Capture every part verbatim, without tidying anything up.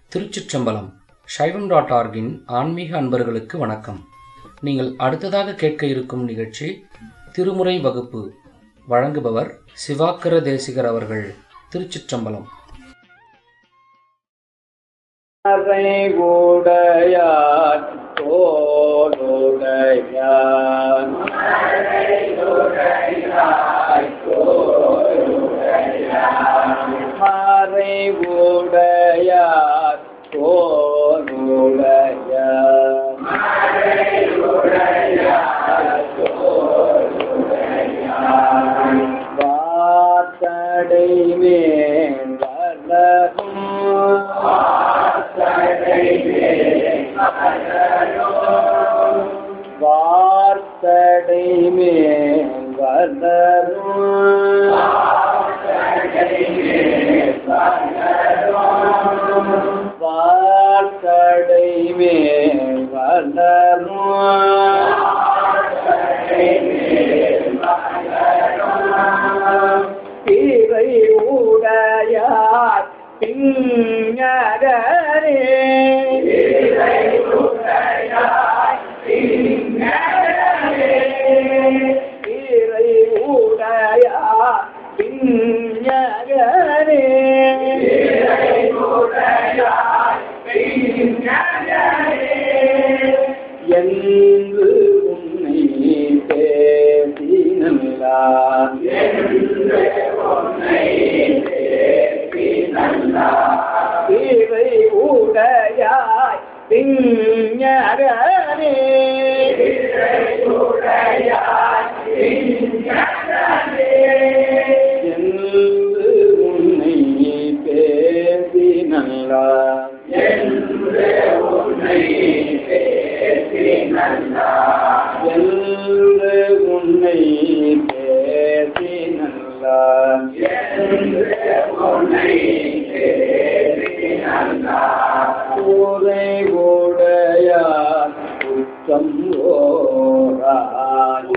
திருச்சிற்றம்பலம். சைவம் டாட் ஆர்கின் ஆன்மீக அன்பர்களுக்கு வணக்கம். நீங்கள் அடுத்ததாக கேட்க இருக்கும் நிகழ்ச்சி திருமுறை வகுப்பு. வழங்குபவர் சிவாக்கர தேசிகர் அவர்கள். திருச்சிற்றம்பலம். அறைவுடையார் தோளுடையார் மறைவுடையார் தோளுடையார் வாத்தடை மேல் வளரும் வார்த்தடை மேல் வளரும் வார்த்தடை மேல் வளரும் பிறை உடையார் பிஞரே பிறை உடையார் பிஞரே என்று உன்னை பேசினார் பிறை உடையாய் பிஞரே என்று உன்னை பேசினார் என்று உன்னை பேசினார் கூரை உடையார் குற்றம் ஓரார்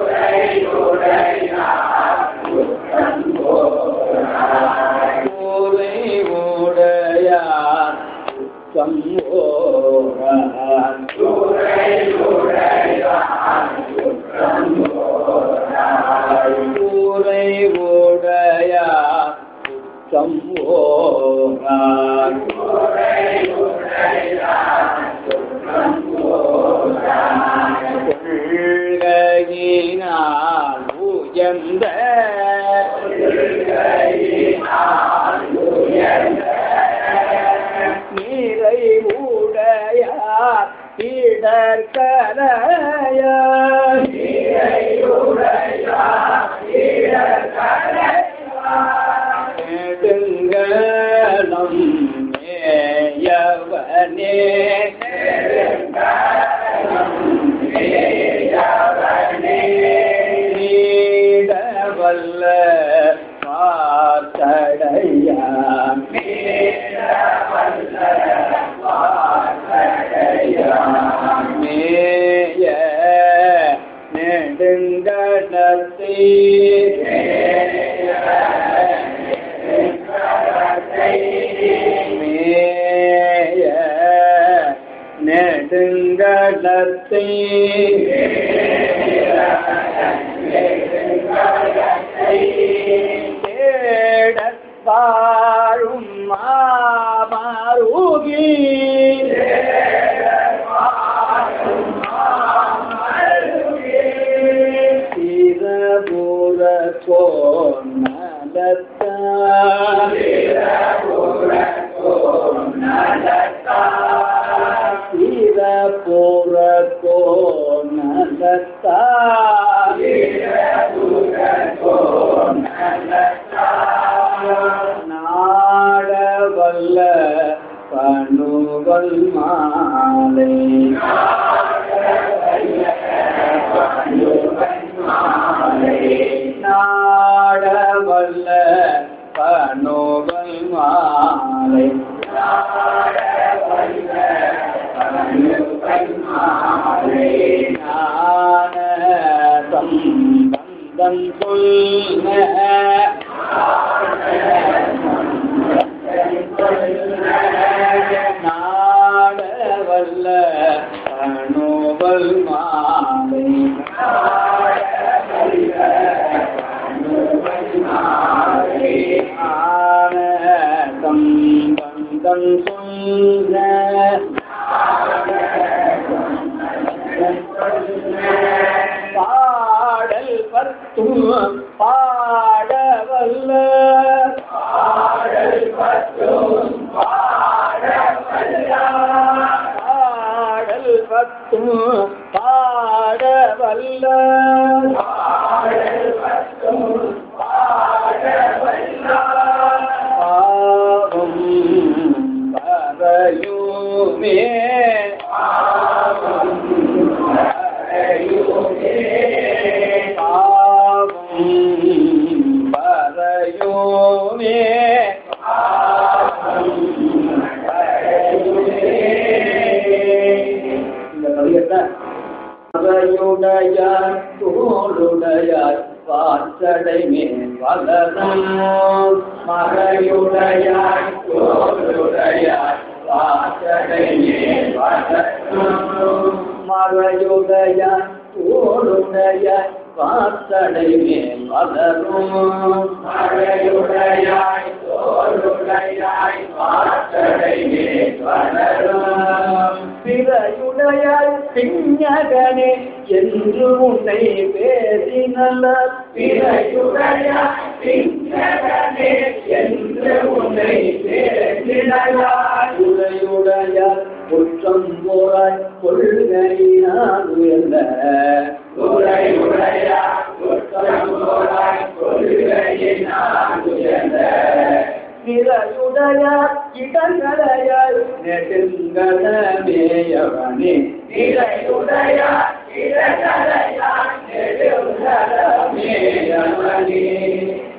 கூரை உடையார் குற்றம் ஓரார் கூரை உடையார் குற்றம் ஓரார் கொள்கையினால் உயர்ந்த நீரை உடையார் இடர்கரையார் நெடுங்கலம் மேயவனே நீடவல்ல பார்த்தடையான் மேய நெடுங்கடத்தை மேய நெடுங்கடத்தை தேடப்பாழும் மாமருகி சிரபுர கோநலத்தா சிரபுர கோநலத்தா நாடவல்ல பணுவல் மாலை நாடவல்ல பணுவல் மாலை ஞான சம்பந்தம் சொல்ல நாதன் சொன்ன பாடல் பத்தும் பாடவல்ல பாடல் பத்தும் பாடவல்ல பாடல் பத்தும் பாடவல்ல பாடல் பத்தும் பாடவல்ல பாவம் பரையுமே பாவம் பரையுமே பாவம் பரையுமே பாவம் பரையுமே. இந்த பதிகத்தை மறையுடையார் தோளுடையார் வாசடை மேல் வளரும் மறையுடையார் தோளுடையார் வாசடை மேல் வளரும் மறையுடையார் தோளுடையார் வாசடை மேல் வளரும் மறையுடையார் தோளுடையார் வாசடை மேல் வளரும் பிறையுடையார் பிஞகனே என்று உன்னை பேசினல்ல பிறையுடையார் பிஞகனே என்று உன்னை பேசினல்லார் உடையுடையார் குற்றம் போராய் கொள்கையினால் உயர்ந்த உடையுடையார் குற்றம் போராய் கொள்கையினால் உயர்ந்த பிறையுடையார் இடங்களையார் நெடுங்கடமேயவனே பிறையுடையார் இடங்களையார் நெடுங்கடமேயவனே